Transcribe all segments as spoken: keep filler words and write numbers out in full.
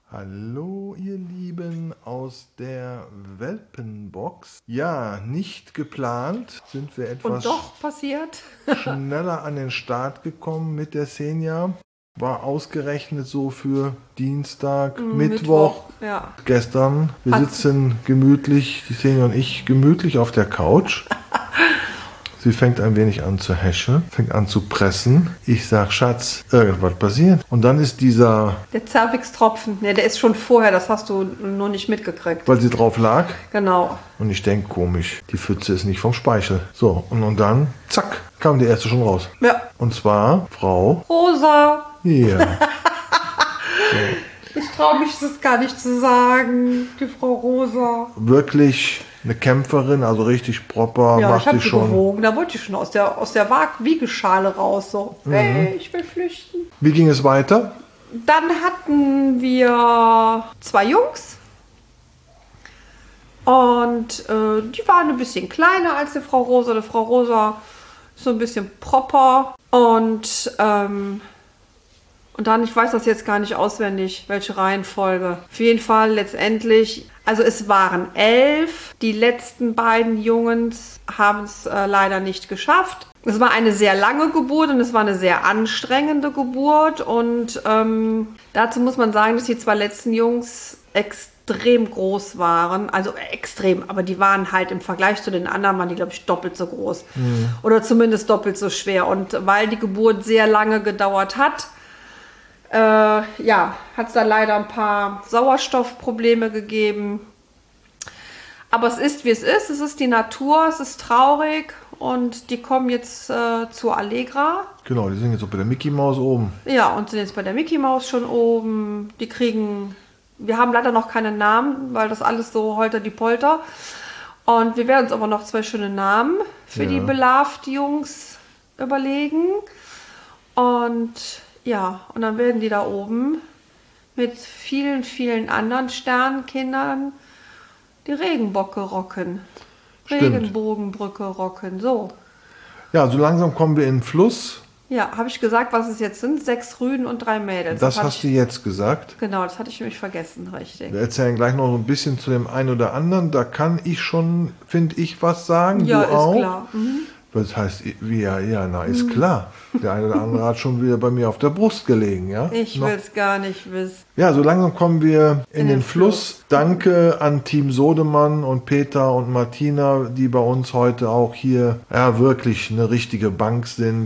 Hallo ihr Lieben aus der Welpenbox. Ja, nicht geplant sind wir etwas Und doch passiert. schneller an den Start gekommen mit der Xenia. War ausgerechnet so für Dienstag, Mm, Mittwoch, Mittwoch, ja. gestern. Wir Hat- sitzen gemütlich, die Xenia und ich, gemütlich auf der Couch. Sie fängt ein wenig an zu häscheln, fängt an zu pressen. Ich sag, Schatz, irgendwas passiert. Und dann ist dieser, Der Zervix-Tropfen, ne, der ist schon vorher, das hast du nur nicht mitgekriegt. weil sie drauf lag. Genau. Und ich denke, komisch, die Pfütze ist nicht vom Speichel. So, und, und dann, zack, kam die erste schon raus. Ja. Und zwar Frau Rosa. hier. Ich traue mich das gar nicht zu sagen, die Frau Rosa. Wirklich eine Kämpferin, also richtig proper, Ja, ich macht habe sie sie schon. gewogen, da wollte ich schon aus der, aus der Waag- Wiegeschale raus. So, hey, ich will flüchten. Wie ging es weiter? Dann hatten wir zwei Jungs. Und äh, die waren ein bisschen kleiner als die Frau Rosa. Die Frau Rosa ist so ein bisschen proper. Und, ähm, und dann, ich weiß das jetzt gar nicht auswendig, welche Reihenfolge. Auf jeden Fall letztendlich, also es waren elf. Die letzten beiden Jungs haben es äh, leider nicht geschafft. Es war eine sehr lange Geburt und es war eine sehr anstrengende Geburt. Und ähm, dazu muss man sagen, dass die zwei letzten Jungs extrem groß waren. Also äh, extrem, aber die waren halt im Vergleich zu den anderen, waren die, glaube ich, doppelt so groß. Oder zumindest doppelt so schwer. Und weil die Geburt sehr lange gedauert hat, äh, ja, hat es da leider ein paar Sauerstoffprobleme gegeben. Aber es ist, wie es ist. Es ist die Natur, es ist traurig. Und die kommen jetzt äh, zur Allegra. Genau, die sind jetzt auch bei der Mickey Maus oben. Ja, und sind jetzt bei der Mickey Maus schon oben. Die kriegen, wir haben leider noch keine Namen, weil das alles so holter die Polter. Und wir werden uns aber noch zwei schöne Namen für Ja. die Beloved-Jungs überlegen. Und ja, und dann werden die da oben mit vielen, vielen anderen Sternenkindern die Regenbocke rocken. Stimmt. Regenbogenbrücke rocken, so. Ja, so langsam kommen wir in den Fluss. Ja, habe ich gesagt, was es jetzt sind? Sechs Rüden und drei Mädels. Das hatte hast du ich, jetzt gesagt. Genau, das hatte ich nämlich vergessen, richtig. Wir erzählen gleich noch so ein bisschen zu dem einen oder anderen. Da kann ich schon, finde ich, was sagen. Ja, du ist auch. klar. Mhm. Das heißt, wie, ja, ja, na, ist klar. Der eine oder andere hat schon wieder bei mir auf der Brust gelegen, ja? Ich Noch- will es gar nicht wissen. Ja, so langsam kommen wir in, In den, den Fluss. Danke an Team Sodemann und Peter und Martina, die bei uns heute auch hier ja wirklich eine richtige Bank sind.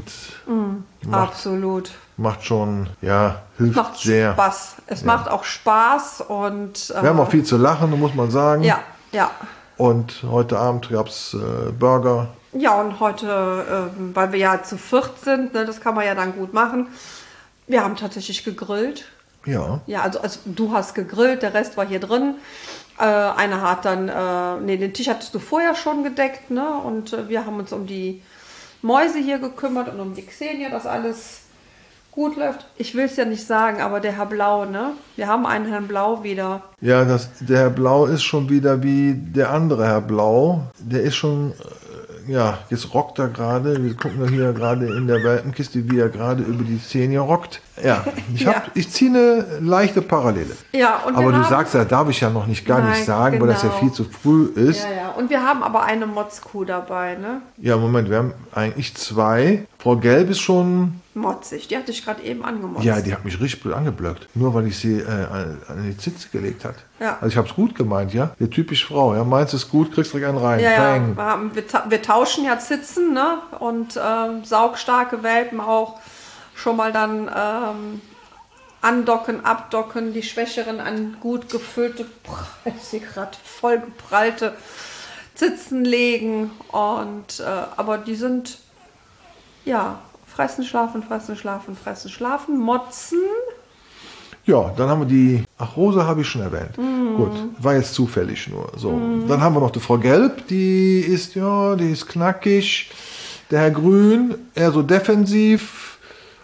Macht, Absolut. macht schon, ja, hilft Macht sehr. Spaß. Es macht auch Spaß und äh, Wir haben auch viel zu lachen, muss man sagen. Ja, ja. Und heute Abend gab es äh, Burger. Ja, und heute, ähm, weil wir ja zu viert sind, ne, das kann man ja dann gut machen. Wir haben tatsächlich gegrillt. Ja, Ja, also, also du hast gegrillt, der Rest war hier drin. Äh, einer hat dann, äh, nee, den Tisch hattest du vorher schon gedeckt, ne? Und äh, wir haben uns um die Mäuse hier gekümmert und um die Xenia, dass alles gut läuft. Ich will es ja nicht sagen, aber der Herr Blau, ne? Wir haben einen Herrn Blau wieder. ja das, der Herr Blau ist schon wieder wie der andere Herr Blau. Der ist schon, äh, ja, jetzt rockt er gerade. Wir gucken ja hier gerade in der Welpenkiste, wie er gerade über die Szene rockt. Ja, ich, hab, Ja. ich ziehe eine leichte Parallele. Ja, und Aber wir du haben, sagst, da darf ich ja noch nicht gar Nein, nicht sagen, weil das ja genau. viel zu früh ist. Ja, ja. Und wir haben aber eine Motzkuh dabei, ne? Ja, Moment, wir haben eigentlich zwei. Frau Gelb ist schon, Motzig. Die hatte ich gerade eben angemotzt. ja, die hat mich richtig blöd angeblöckt. Nur weil ich sie äh, an, an die Zitze gelegt hat. Ja. Also ich habe es gut gemeint, ja. Die typisch Frau, ja. Meinst du es gut, kriegst direkt einen rein. Ja, ja, Bang. wir, haben, wir, ta- wir tauschen ja Zitzen, ne? Und ähm, saugstarke Welpen auch schon mal dann ähm, andocken, abdocken, die Schwächeren an gut gefüllte, ich sehe gerade voll geprallte Zitzen legen. Und äh, aber die sind ja fressen, schlafen, fressen, schlafen, fressen, schlafen, motzen. Ja, dann haben wir die, ach, Rosa habe ich schon erwähnt. Mhm. Gut, war jetzt zufällig nur. So, dann haben wir noch die Frau Gelb, die ist, ja, die ist knackig. Der Herr Grün, eher so defensiv.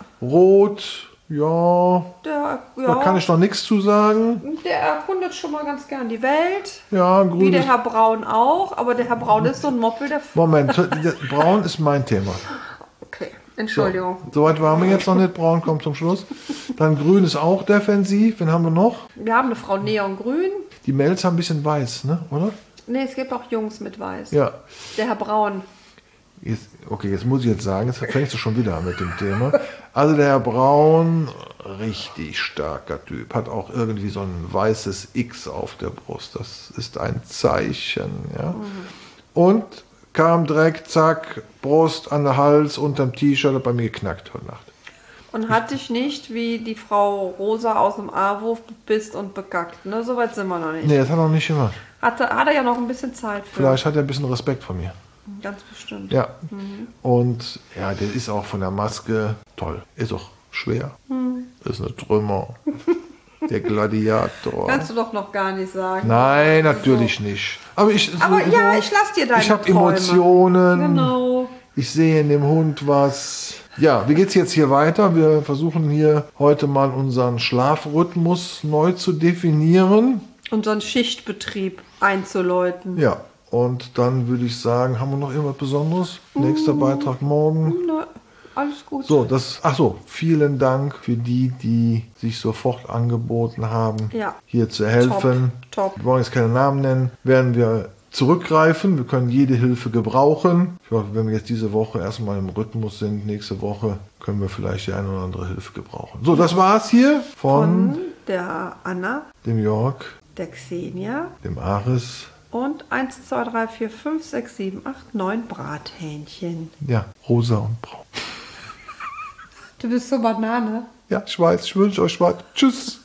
Rot, ja, Der, da ja, kann ich noch nichts zu sagen. der erkundet schon mal ganz gern die Welt. Ja, Wie grün der ist, Herr Braun auch, aber der Herr Braun ist so ein Moppel, der... Moment, der Braun ist mein Thema. Okay, Entschuldigung. So, soweit waren wir jetzt noch nicht. Braun kommt zum Schluss. Dann grün ist auch defensiv. Wen haben wir noch? Wir haben eine Frau Neongrün. Die Mädels haben ein bisschen weiß, ne? Oder? Ne, es gibt auch Jungs mit Weiß. Ja. Der Herr Braun. Jetzt, okay, jetzt muss ich jetzt sagen, jetzt fängst du schon wieder an mit dem Thema. Also der Herr Braun, richtig starker Typ, hat auch irgendwie so ein weißes X auf der Brust. Das ist ein Zeichen, ja. Mhm. Und kam direkt, zack, Brust an den Hals, unterm T-Shirt, hat bei mir geknackt heute Nacht. Und hat dich nicht wie die Frau Rosa aus dem A-Wurf bist und bekackt, ne? Soweit sind wir noch nicht. Nee, das hat er noch nicht gemacht. Hatte, hat er ja noch ein bisschen Zeit für. Vielleicht hat er ein bisschen Respekt vor mir. Ganz bestimmt. Ja. Mhm. Und ja, der ist auch von der Maske toll. Ist auch schwer. Mhm. Ist eine Trümmer. Der Gladiator. Kannst du doch noch gar nicht sagen. Nein, natürlich so. Nicht. Aber, ich, Aber so, ja, ich lass dir deine Ich habe Träume. Emotionen. Genau. Ich sehe in dem Hund was. Ja, wie geht's jetzt hier weiter? Wir versuchen hier heute mal unseren Schlafrhythmus neu zu definieren. Unseren Schichtbetrieb einzuläuten. Ja, und dann würde ich sagen, haben wir noch irgendwas Besonderes? Mm. Nächster Beitrag morgen. Na, alles gut. So, das, ach so, vielen Dank für die, die sich sofort angeboten haben, ja. hier zu helfen. Top, top. Wir wollen jetzt keine Namen nennen, werden wir zurückgreifen. Wir können jede Hilfe gebrauchen. Ich hoffe, wenn wir jetzt diese Woche erstmal im Rhythmus sind, nächste Woche können wir vielleicht die eine oder andere Hilfe gebrauchen. So, das war's hier von, von der Anna, dem Jörg, der Xenia, dem Aris und eins, zwei, drei, vier, fünf, sechs, sieben, acht, neun Brathähnchen. Ja, rosa und braun. Du bist so Banane. Ja, ich weiß. Ich wünsche euch was. Tschüss.